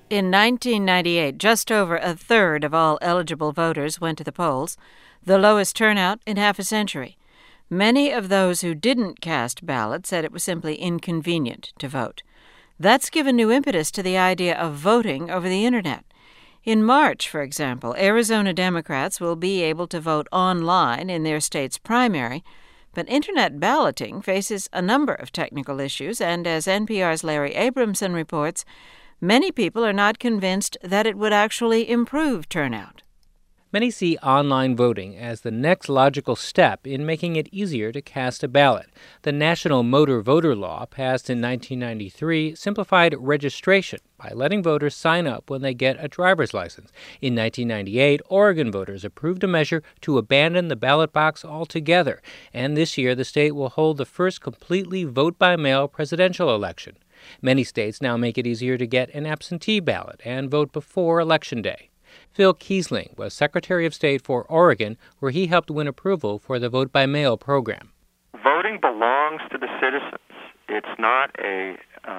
In 1998, just over a third of all eligible voters went to the polls, the lowest turnout in half a century. Many of those who didn't cast ballots said it was simply inconvenient to vote. That's given new impetus to the idea of voting over the Internet. In March, for example, Arizona Democrats will be able to vote online in their state's primary, but Internet balloting faces a number of technical issues, and as NPR's Larry Abramson reports, many people are not convinced that it would actually improve turnout. Many see online voting as the next logical step in making it easier to cast a ballot. The National Motor Voter Law, passed in 1993, simplified registration by letting voters sign up when they get a driver's license. In 1998, Oregon voters approved a measure to abandon the ballot box altogether, and this year the state will hold the first completely vote-by-mail presidential election. Many states now make it easier to get an absentee ballot and vote before Election Day. Phil Kiesling was Secretary of State for Oregon, where he helped win approval for the vote-by-mail program. Voting belongs to the citizens. It's not a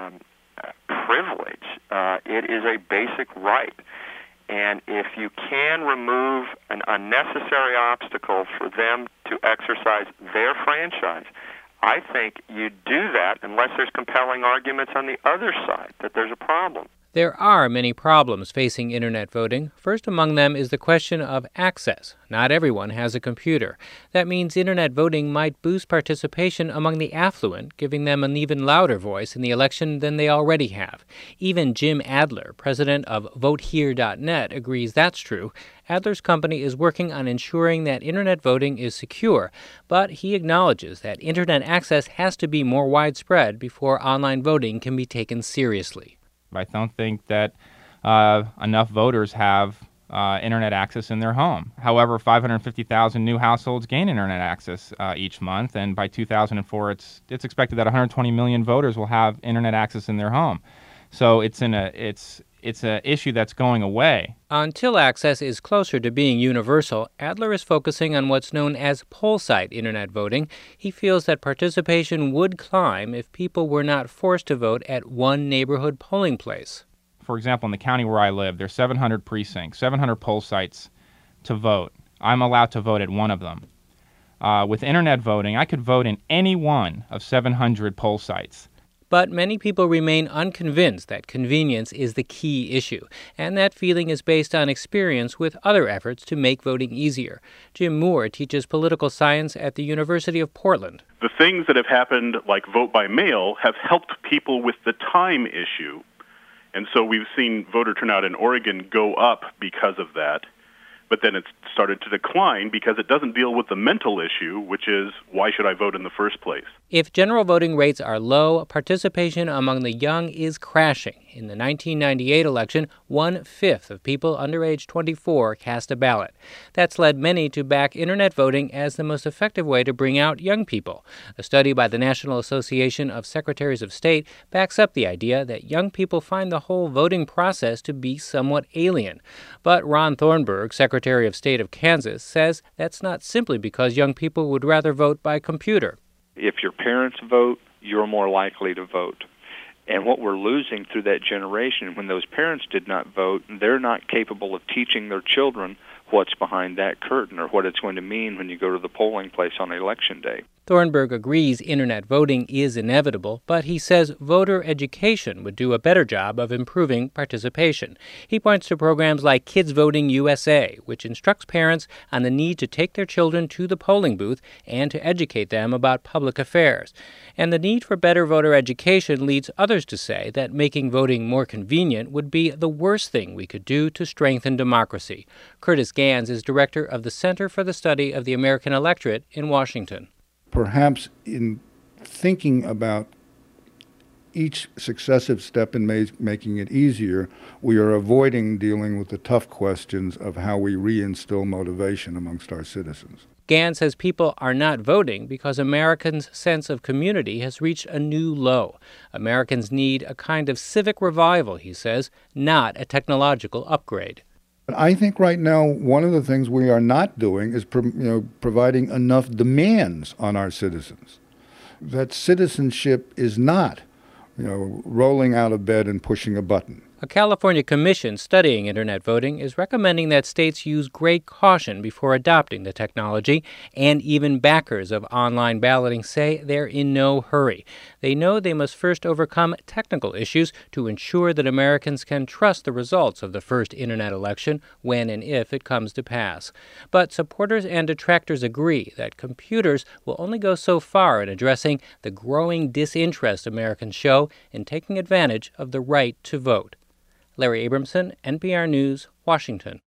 privilege. It is a basic right. And if you can remove an unnecessary obstacle for them to exercise their franchise, I think you do that unless there's compelling arguments on the other side that there's a problem. There are many problems facing Internet voting. First among them is the question of access. Not everyone has a computer. That means Internet voting might boost participation among the affluent, giving them an even louder voice in the election than they already have. Even Jim Adler, president of VoteHere.net, agrees that's true. Adler's company is working on ensuring that Internet voting is secure, but he acknowledges that Internet access has to be more widespread before online voting can be taken seriously. I don't think that enough voters have Internet access in their home. However, 550,000 new households gain Internet access each month, and by 2004, it's expected that 120 million voters will have Internet access in their home. So it's an issue that's going away. Until access is closer to being universal, Adler is focusing on what's known as poll site Internet voting. He feels that participation would climb if people were not forced to vote at one neighborhood polling place. For example, in the county where I live, there's 700 precincts, 700 poll sites to vote. I'm allowed to vote at one of them. With Internet voting, I could vote in any one of 700 poll sites. But many people remain unconvinced that convenience is the key issue, and that feeling is based on experience with other efforts to make voting easier. Jim Moore teaches political science at the University of Portland. The things that have happened, like vote by mail, have helped people with the time issue. And so we've seen voter turnout in Oregon go up because of that. But then it's started to decline because it doesn't deal with the mental issue, which is, why should I vote in the first place? If general voting rates are low, participation among the young is crashing. In the 1998 election, 1/5 of people under age 24 cast a ballot. That's led many to back Internet voting as the most effective way to bring out young people. A study by the National Association of Secretaries of State backs up the idea that young people find the whole voting process to be somewhat alien. But Ron Thornburg, Secretary of State of Kansas, says that's not simply because young people would rather vote by computer. If your parents vote, you're more likely to vote. And what we're losing through that generation, when those parents did not vote, they're not capable of teaching their children what's behind that curtain or what it's going to mean when you go to the polling place on Election Day. Thornburg agrees Internet voting is inevitable, but he says voter education would do a better job of improving participation. He points to programs like Kids Voting USA, which instructs parents on the need to take their children to the polling booth and to educate them about public affairs. And the need for better voter education leads others to say that making voting more convenient would be the worst thing we could do to strengthen democracy. Curtis Gans is director of the Center for the Study of the American Electorate in Washington. Perhaps in thinking about each successive step in making it easier, we are avoiding dealing with the tough questions of how we reinstill motivation amongst our citizens. Gans says people are not voting because Americans' sense of community has reached a new low. Americans need a kind of civic revival, he says, not a technological upgrade. I think right now one of the things we are not doing is providing enough demands on our citizens. That citizenship is not rolling out of bed and pushing a button. A California commission studying Internet voting is recommending that states use great caution before adopting the technology, and even backers of online balloting say they're in no hurry. They know they must first overcome technical issues to ensure that Americans can trust the results of the first Internet election when and if it comes to pass. But supporters and detractors agree that computers will only go so far in addressing the growing disinterest Americans show in taking advantage of the right to vote. Larry Abramson, NPR News, Washington.